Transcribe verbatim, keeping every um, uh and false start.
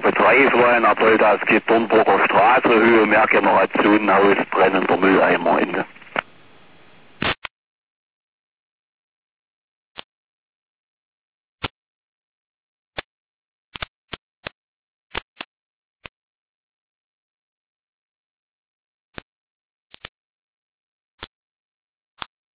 Betriebswein erzählt, es gibt Dornburger Straße, Höhe Mehrgenerationenhaus, brennender Mülleimer.